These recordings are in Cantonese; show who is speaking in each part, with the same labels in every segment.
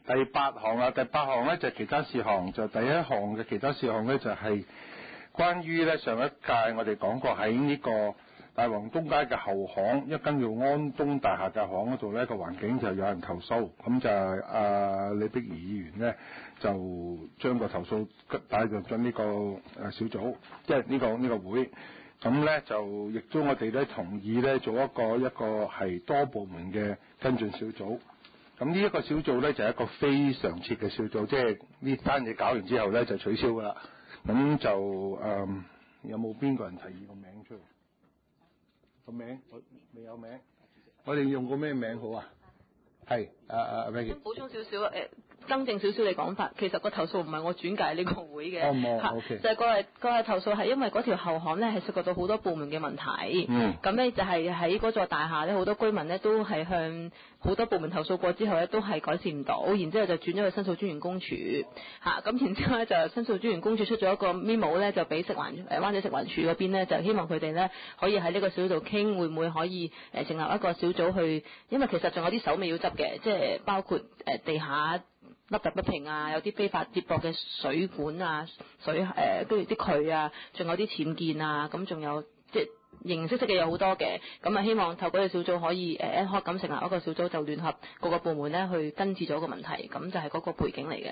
Speaker 1: 第8項啦，第8項咧就係其他事項，就第一項嘅其他事項咧就係關於咧上一屆我哋講過喺呢個大王東街嘅後巷，一間叫安東大廈嘅巷嗰度咧個環境就有人投訴，咁就李碧儀議員咧就將個投訴帶入咗呢個小組，即係呢個會，咁咧就亦都我哋咧同意咧做一個係多部門嘅跟進小組。咁呢一個小組咧就係一個非常設嘅小組，即係呢單嘢搞完之後咧就取消噶啦。咁就有冇邊個人提議個名出嚟？個名我未有名，我哋用個咩名好啊？係Maggie。
Speaker 2: 補充少少更正少少你講法，其實個投訴唔係我轉介呢個會嘅，
Speaker 1: OK。
Speaker 2: 就係個投訴係因為嗰條後巷咧係涉及到好多部門嘅問題，咁咧就係喺嗰座大廈咧好多居民咧都係向好多部門投訴過之後咧都係改善唔到，然之後就轉咗去申訴專員公署咁然之後咧就申訴專員公署出咗一個 memo 咧就俾灣仔食環署嗰邊咧就希望佢哋咧可以喺呢個小組度傾，會唔會可以成立一個小組去，因為其實仲有啲手尾要執嘅，即係包括地下凹凸不平啊，有啲非法接駁嘅水管啊、跟住啲渠啊，仲有啲僭建啊，咁仲有即係形形色色嘅有好多嘅，咁啊希望透過呢個小組可以ad hoc咁成立一個小組，就聯合各個部門咧去根治咗個問題，咁就係嗰個背景嚟嘅。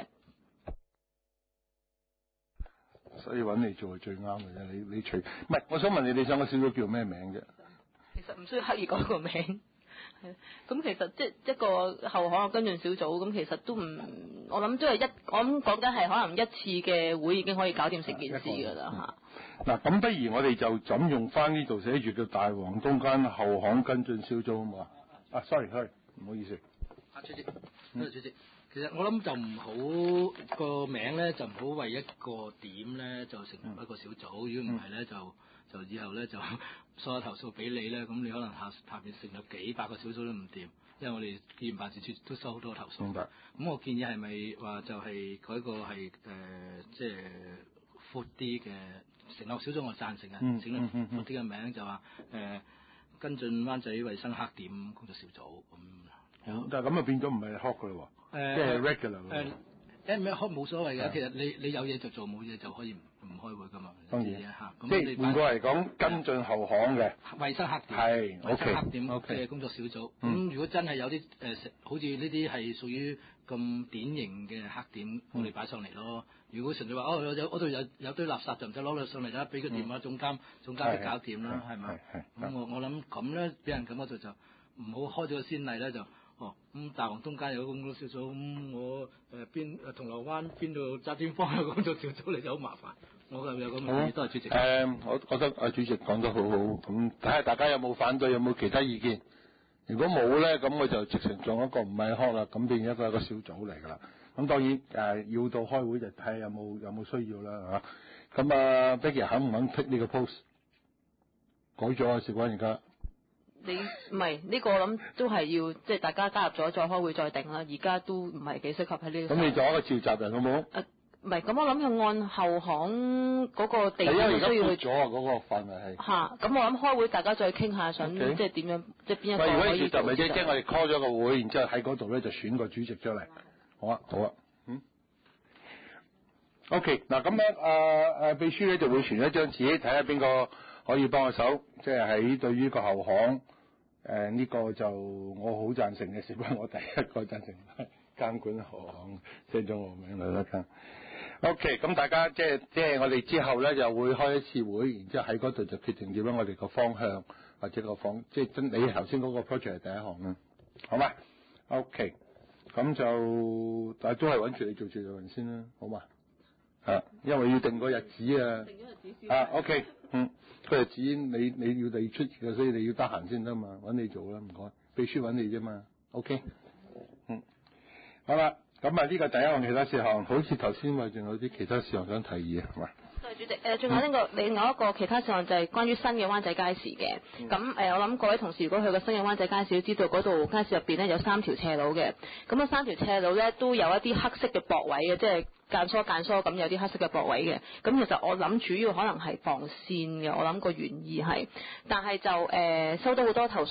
Speaker 1: 所以揾你做係最啱嘅啫，你除唔係，我想問你想個小組叫咩名啫？
Speaker 2: 其實唔需要刻意講個名。咁其實即係一個後巷嘅跟進小組，咁其實都唔，我諗都係我諗講緊係可能一次嘅會已經可以搞掂成件事㗎啦嚇。
Speaker 1: 嗱，咁不如我哋就怎用翻呢度寫住叫大王東間後巷跟進小組好唔好啊？sorry，唔好意思。
Speaker 3: 主席，主席，其實我諗就唔好個名咧，就唔好為一個點咧就成為一個小組。如果唔係咧，就以後咧就所有投訴俾你咧，咁你可能下邊成咗幾百個小組都唔掂，因為我哋議員辦事處都收好多投訴。明白。咁我建議係咪話就係改個係即係闊啲嘅成立小組，我贊成嘅，整個闊啲嘅名就話跟進灣仔衞生黑點工作小組咁。
Speaker 1: 但係咁啊變咗唔係 hot 噶咯喎，即係 regular
Speaker 3: 咩 hot 冇所謂嘅，其實你有嘢就做，冇嘢就可以唔開會噶嘛。
Speaker 1: 當然即係換過嚟講，跟進後巷嘅
Speaker 3: 衞生黑點
Speaker 1: 係
Speaker 3: 衞生黑點嘅工作小組。咁如果真係有啲好似呢啲係屬於咁典型嘅黑點，我哋擺上嚟咯。如果純粹話嗰度有堆垃圾就唔使攞上嚟啦，俾個電話總監去搞掂啦，係咪？咁我諗咁咧，俾人感覺就唔好開咗個先例咧就。大王東街有個工作小組，咁我銅鑼灣邊度炸天坊有個工作小組嚟就好麻煩。我就有咁嘅意見，多謝主席。
Speaker 1: 我覺得主席講得好好，咁睇下大家有冇反對，有冇其他意見。如果冇咧，咁我就直情做一個唔係開啦，咁變一個小組嚟㗎啦。咁當然要到開會就睇下有冇需要啦嚇。咁Becky 肯唔肯 take 呢個 post？ 改咗啊，事關而家。
Speaker 2: 你唔係呢個，我諗都係要即係大家加入咗再開會再定啦。而家都唔係幾適合喺呢個。咁
Speaker 1: 你做一個召集人好冇？
Speaker 2: 唔係，咁我諗要按後巷嗰個地點需要去。咗嗰個範圍係。咁我諗開會大家再傾下，想即係點樣，即係邊一個可以。如果召集咪
Speaker 1: 即係我哋 call 咗個會，然之後喺嗰度咧就選個主席出嚟。好啊。OK， 嗱咁樣秘書咧就會傳一張紙，睇下邊個可以幫我手，即係喺對於個後巷呢個就我好贊成嘅，事關我第一個贊成監管後巷，寫咗我名嚟啦。OK， 咁大家即係我哋之後咧就會開一次會，然之後喺嗰度就決定點樣我哋個方向或者即係你頭先嗰個 project 係第一項啦，好嘛 ？OK， 咁就但係都係揾住你做召集人先啦，好嘛？因為要定個日子啊。
Speaker 2: 定咗日子先。
Speaker 1: OK， 個日子你要出嘅，所以你要得閒先得嘛，揾你做啦，唔該，秘書揾你啫嘛。OK， 好啦，咁呢個第一項其他事項，好似頭先話仲有啲其他事項想提議係嘛？
Speaker 2: 對，主席，仲有另外一個其他事項就係關於新嘅灣仔街市嘅。咁我諗各位同事如果去過新嘅灣仔街市，都知道嗰度街市入邊咧有3條斜路嘅。咁啊3條斜路咧都有一啲黑色嘅駁位嘅，即係間疏咁有啲黑色嘅駁位嘅。咁其實我諗主要可能係防線嘅，我諗個原意係，但係就收到好多投訴，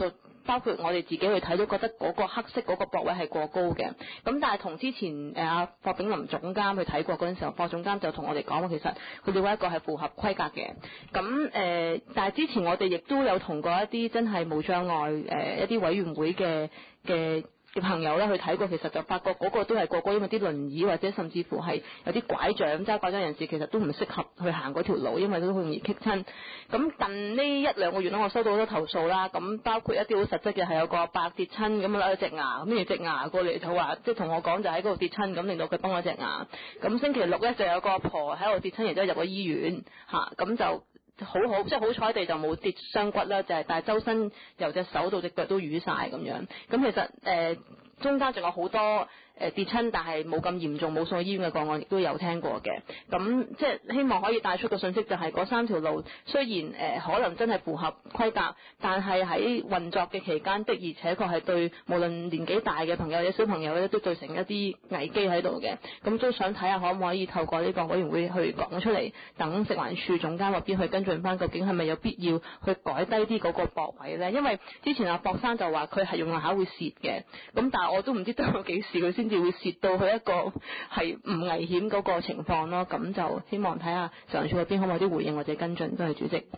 Speaker 2: 包括我哋自己去睇都覺得嗰個黑色嗰個駁位係過高嘅。咁但係同之前阿霍炳林總監去睇過嗰陣時候，霍總監就同我哋講話，其實佢哋話一個係符合規格嘅。咁但係之前我哋亦都有同過一啲真係無障礙一啲委員會嘅朋友咧去睇過，其實就發覺嗰個都係過高，因為啲輪椅或者甚至乎係有啲拐杖揸拐杖人士，其實都唔適合去行嗰條路，因為都好容易棘親。咁近呢一兩個月咧，我收到好多投訴啦，咁包括一啲好實質嘅係有個阿伯跌親咁甩咗隻牙，咁而隻牙過嚟就話，即係同我講就喺嗰度跌親，咁令到佢崩咗隻牙。咁星期六咧就有個阿婆喺度跌親，然之後入咗醫院嚇，咁就。好即係好彩地就冇跌傷骨啦，就係但係周身由隻手到隻腳都瘀晒咁樣。咁其實中間仲有好多跌親，但係冇咁嚴重冇送去醫院嘅個案，亦都有聽過嘅。咁即係希望可以帶出個信息，就係嗰3條路雖然可能真係符合規格，但係喺運作嘅期間的而且確係對無論年紀大嘅朋友或者小朋友咧，都造成一啲危機喺度嘅。咁都想睇下可唔可以透過呢個委員會去講出嚟，等食環署總監嗰邊去跟進翻，究竟係咪有必要去改低啲嗰個駁位咧？因為之前阿博生就話佢係用下會蝕嘅，咁但係我都唔知到幾時佢先至會蝕到去一個係唔危險嗰個情況咯。咁就希望睇下食環署嗰邊可唔可以有啲回應或者跟進。多謝主席。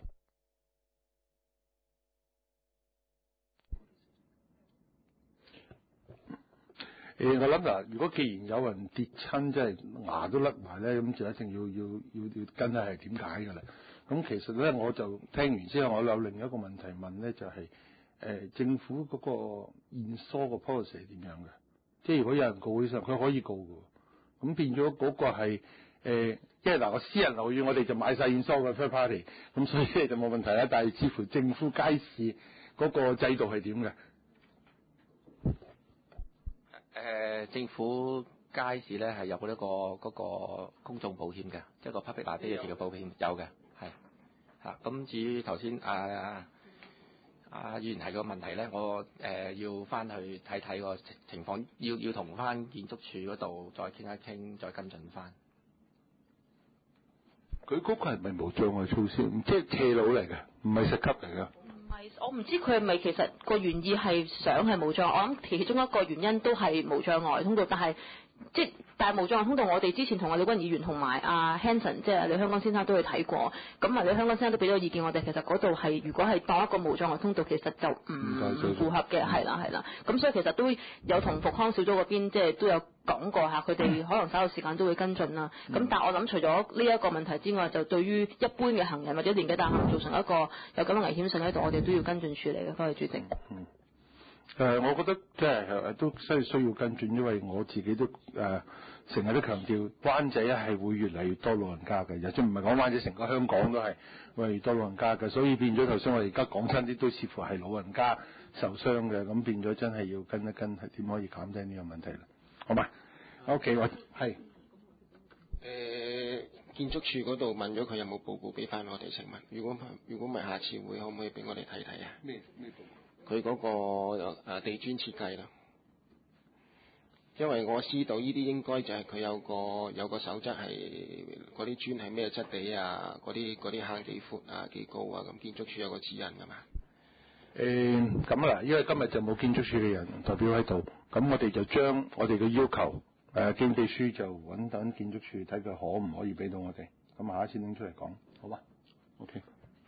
Speaker 1: 我諗嗱，如果既然有人跌親，即係牙都甩埋咧，咁就一定要跟下係點解㗎啦？咁其實咧，我就聽完之後，我有另一個問題問咧，就係政府嗰個驗疏個 policy 係點樣嘅？即係如果有人告起上，佢可以告嘅。咁變咗嗰個係因為嗱，我私人樓宇我哋就買晒驗疏嘅 third party， 咁所以就冇問題啦。但係似乎政府街市嗰個制度係點嘅？
Speaker 4: 政府街市咧係有嗰個公眾保險嘅，即係個 public liability 嘅保險有嘅，係嚇。咁至於頭先議員提個問題咧，我要翻去睇睇個情況，要同翻建築署嗰度再傾一傾，再跟進翻。
Speaker 1: 佢嗰個係咪無障礙措施？即係斜路嚟嘅，唔係石級嚟嘅。
Speaker 2: 我唔知佢係咪其實個原意係想係無障礙，我諗其中一個原因都係無障礙通道，但係無障礙通道，我哋之前同阿李君議員同埋阿 Hanson 即係李香港先生都去睇過，咁李香港先生都俾咗意見我哋，其實嗰度係如果係當一個無障礙通道，其實就唔符合嘅，係啦，咁所以其實都有同復康小組嗰邊即係都有講過下，佢哋可能稍後時間都會跟進啦。咁但係我諗除咗呢一個問題之外，就對於一般嘅行人或者年紀大行造成一個有咁嘅危險性喺度，我哋都要跟進處理嘅。多謝主席。
Speaker 1: 我覺得即係都需要跟進，因為我自己都成日都強調灣仔係會越嚟越多老人家嘅，即係唔係講灣仔，成個香港都係會越多老人家嘅，所以變咗頭先我哋而家講親啲都似乎係老人家受傷嘅，咁變咗真係要跟一跟係點可以減低呢個問題啦，好嘛？OK， 我係
Speaker 5: 建築署嗰度問咗佢有冇報告俾翻我哋請問，如果唔係下次會可唔可以俾我哋睇睇啊？咩報告？佢嗰個地磚設計啦，因為我知道呢啲應該就係佢有個守則係嗰啲磚係咩質地啊，嗰啲坑幾闊啊幾高啊，咁建築署有個指引㗎嘛。
Speaker 1: 咁啦，因為今日就冇建築署嘅人代表喺度，咁我哋就將我哋嘅要求經秘書就揾等建築署睇佢可唔可以俾到我哋，咁下一次拎出嚟講，好嘛 ？OK。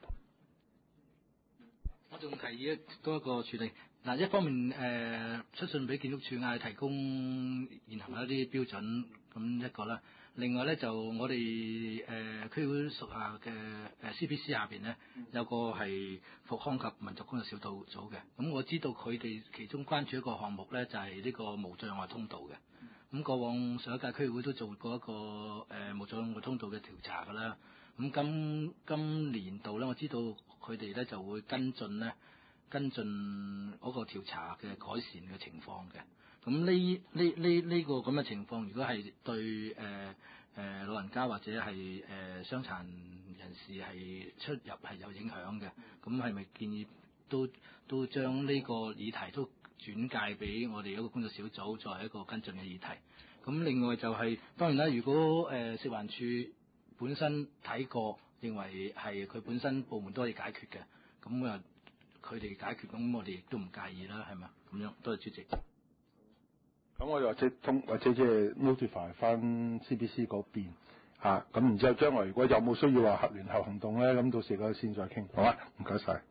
Speaker 3: 我仲提議多一個處理嗱，一方面出信俾建築署嗌提供現行一啲標準，咁一個啦。另外咧就我哋區會屬下嘅CPC 下邊咧有個係復康及民族工作小組嘅，咁我知道佢哋其中關注一個項目咧就係呢個無障礙通道嘅。咁過往上一屆區會都做過一個無障礙通道嘅調查㗎啦。咁今年度咧，我知道佢哋咧就會跟進嗰個調查嘅改善嘅情況嘅。咁呢個咁嘅情況，如果係對老人家或者係傷殘人士係出入係有影響嘅，咁係咪建議都將呢個議題都轉介俾我哋一個工作小組作為一個跟進嘅議題？咁另外就係當然啦，如果食環署本身睇過，認為係佢本身部門都可以解決嘅，咁佢哋解決，咁我哋亦都唔介意啦，係咪？咁樣，多謝主席。
Speaker 1: 咁我哋或者即係 notify 翻 CBC 嗰邊嚇，咁然之後將來如果有冇需要話聯合行動咧，咁到時嗰先再傾，好啊？唔該晒。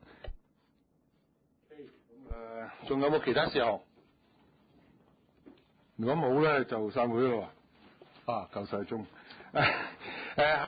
Speaker 1: 仲有冇其他事項？如果冇咧，就散會咯喎。啊，夠晒鐘。